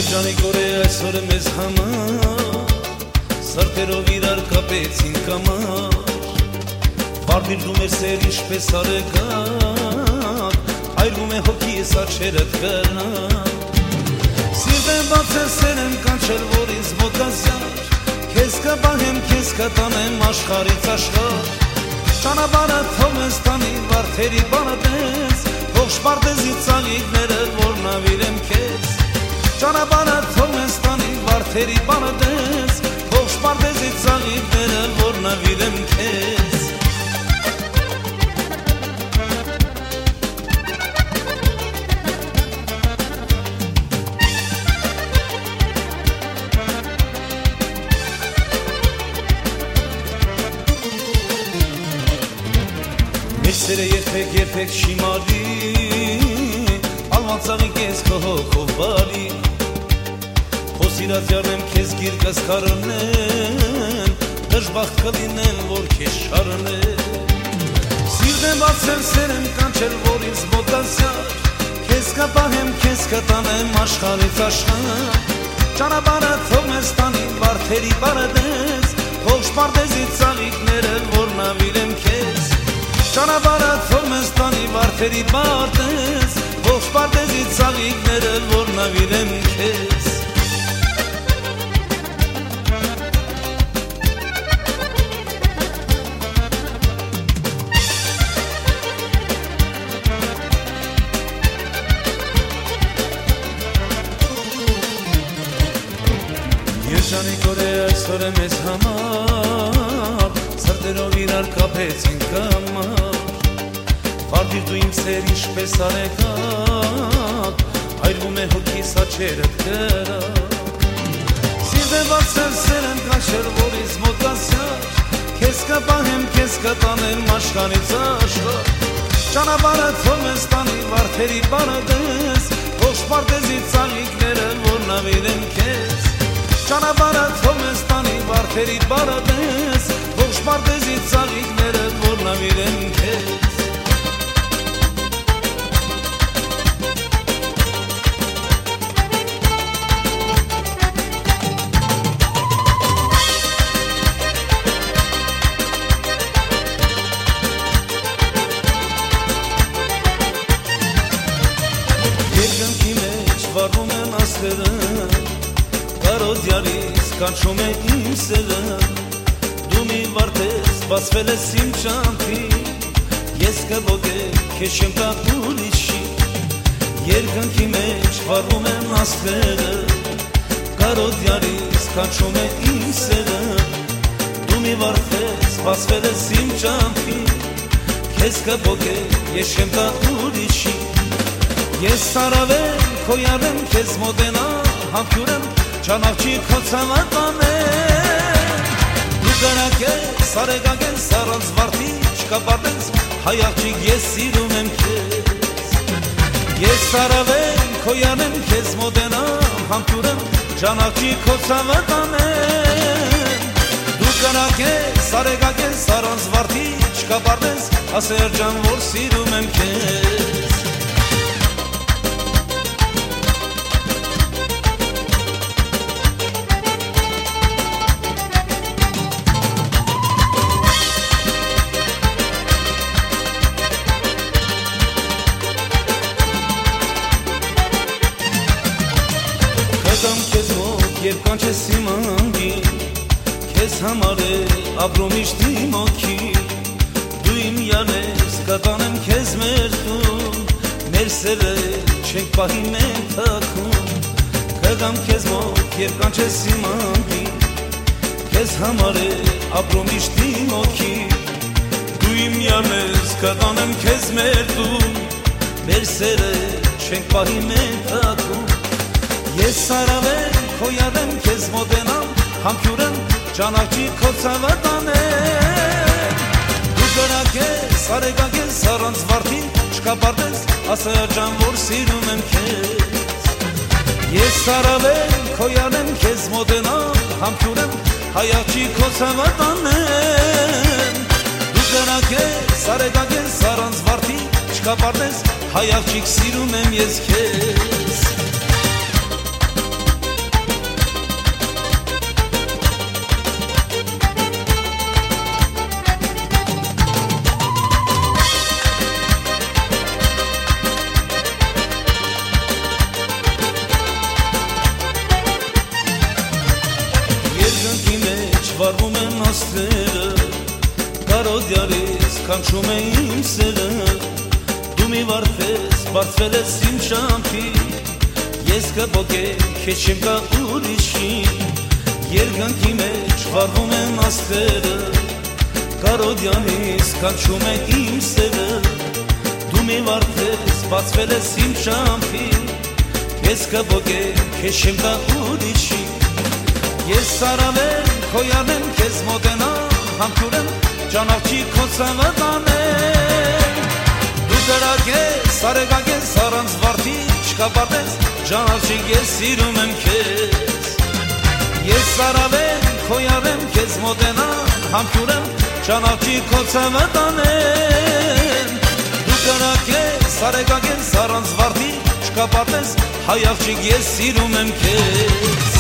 Երջանի կորե այսօր մեզ համար Սրտերով իրար կապեցին կամար Վարդիր դու մեր սեր ինչպես արեգակ Այրվում է հոգի ես աչերդ գնակ Սիրտ եմ բացել սեր եմ կանչել որ ինձ մոտազյար Քեզ կբահեմ, քեզ կտանեմ աշխարից աշխար Ճանապարհը թող ես տանի վարդերի բանը տես Թող շպարտեզի ծաղիկները որ նավիրեմ քեզ Ճանապարհը թող ես տանի վարդերի բանը տես Թող շպարտեզի ծաղիկները որ նավիրեմ քեզ Մեր սերը երբեք չի մարի Ալվանցաղի կեզ քո հոգով բարի Քո սիրած յարնեմ քեզ գիրկս քարնեն Դժբախտ կլինեմ որ քեզ շարնեն Սիրտ եմ բացել սեր եմ կանչել որ ինձ մոտազյար Քեզ կպահեմ քեզ կտանեմ աշխարից աշխար Ճանապարհը թող ես տանի վարդերի բարդես Թող շպարտեզի ծաղիկները որ նավիրեմ քեզ Ճանապարհը թող ես տանի վարդերի բարդես Թող շպարտեզի ծաղիկները որ նավիրեմ քեզ Երջանի կորե այսօր է մեզ համար Սրտերով իրար կապեցին կամար Վարդիր դու իմ սեր ինչպես արեգակ Այրվում է հոգիս աչերդ գրակ Սիրտ եմ բացել սեր եմ կանչել որ ինձ մոտազյար Քեզ կպահեմ, քեզ կտանեմ աշխարից աշխար Ճանապարհը թող ես տանի վարդերի բարդես Թող շպարտեզի ծաղիկները որ նավիրեմ քեզ Ճանապարհը թող ես տանի վարդերի բարդես Թող շպարտեզի ծաղիկները որ նավիրեմ քեզ Երկնքի մեջ վառում են աստղերը Կարոդյարից կանչում է իմ սերը Դու մի վարդես բացվել ես իմ ճամփի Ես կողոքեմ քեզ չեմ տա ուրիշի Երկնքի մեջ վառում են աստղերը Կարոդյարից կանչում է իմ սերը Դու մի վարդես բացվել ես իմ ճամփի Քեզ կողոքեմ ես չեմ տա ուրիշի Ես սարավեմ քո յարեմ քեզ մոտենամ համբուրեմ Ճանաչի քո ցավատանեմ Դու կրակ ես արեգակ ես առանց վարդի չկապատես հայ աղջիկ ես սիրում եմ քեզ Ես սարավեմ քո յարեմ քեզ մոտենամ համբուրեմ Ճանաչի քո ցավատանեմ Դու կրակ ես արեգակ ես առանց վարդի չկապատես ասեր ջան որ սիրում եմ քեզ Կգամ քեզ մոտ երբ կանչես իմ անգին Քեզ համար է ապրում միշտ իմ օքին Դու իմ յարն ես կտանեմ քեզ մեր տուն Մեր սերը չենք պահի մենք թաքուն Կգամ քեզ մոտ երբ կանչես իմ անգին Քեզ համար է ապրում միշտ իմ օքին Դու իմ յարն ես կտանեմ քեզ մեր տուն Մեր սերը չենք պահի մենք թաքուն Ես սարավեմ քո յարեմ քեզ մոտենամ համբուրեմ ճանաչի քո ցավատանեմ Դու կրակ ես արեգակ ես առանց վարդի չկապատես ասա ջան որ սիրում եմ քեզ Ես սարավեմ քո յարեմ քեզ մոտենամ համբուրեմ հայ աղջիկ քո ցավատանեմ Դու կրակ ես արեգակ ես առանց վարդի չկապատես հայ աղջիկ սիրում եմ ես քեզ կանչում է իմ սերը Դու մի վարդես, բարձվել ես իմ ճամփի Ես կբոգեմ, քեզ չեմ գա ուրիշի Երկնքի մեջ վառվում են աստղերը Կարոդյանից կանչում է իմ սերը Դու մի վարդես, բացվել ես իմ ճամփի Ես կբոգեմ, քեզ չեմ գա ուրիշի Ես սարավեմ, քոյանեմ, քեզ մոտենամ Համբուրեմ, ճանաչի քո ցավը տանեմ Դու կրակ ես, արեգակ ես, առանց վարդի Չկապատես, ճանաչիկ ես սիրում եմ քեզ Ես սարավեմ, քոյանեմ, քեզ մոտենամ Համբուրեմ, ճանաչի քո ցավը տանեմ Դու կրակ ես, արեգակ ես, առանց վարդի Չկապատես, հայ աղջիկ ես սիրում եմ քեզ